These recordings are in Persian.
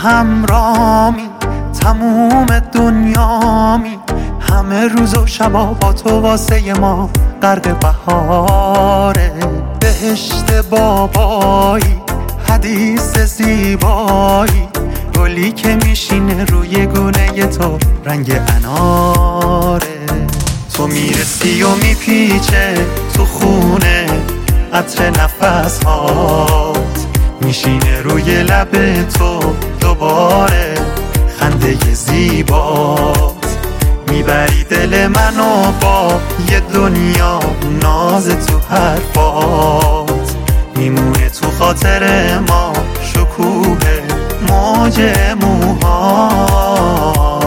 همرامی، تموم دنیامی، همه روز و شبا با تو واسه ما غرق بهاره. بهشت بابایی، حدیث زیبایی، گلی که میشینه روی گونه تو رنگ اناره. تو میرسی و میپیچه تو خونه عطر نفس هات، میشینه روی لب تو دوباره خنده زیبات. میبری دل منو با یه دنیا ناز تو حرفات، میمونه تو خاطر ما شکوه موج موهات.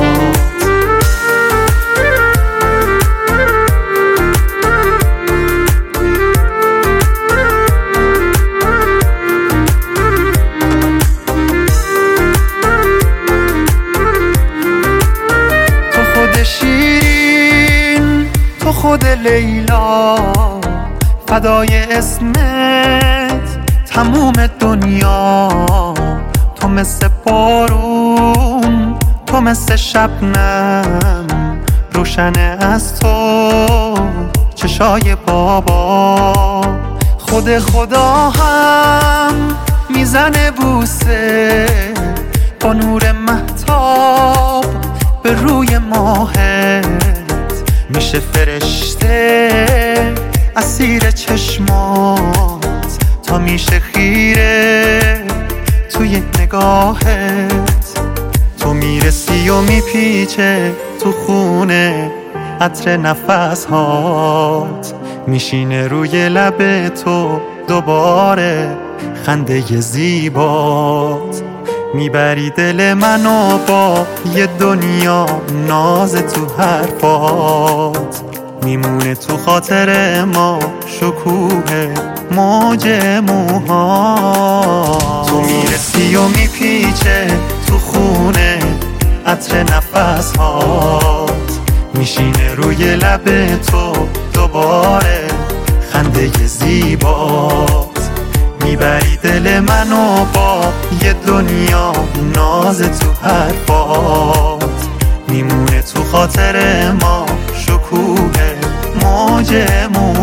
شیرین تو خود لیلا، فدای اسمت تموم دنیا. تو مثل بارون، تو مثل شبنم، روشنه از تو چشای بابا. خود خدا هم میزنه بوسه با نور مهتاب به روی ماهت، میشه فرشته اسیر چشمات تا میشه خیره توی نگاهت. تو میرسی و میپیچه تو خونه عطر نفس هات، میشینه روی لب تو دوباره خنده زیبات. میبری دل منو با یه دنیا ناز تو حرفات، میمونه تو خاطر ما شکوه موج موهات. تو میرسی و میپیچه تو خونه عطر نفس هات، میشینه روی لب تو دوباره خنده زیبات. میبری دل منو با یه دنیا ناز تو حرفات، میمونه تو خاطر ما شکوه موج موهات.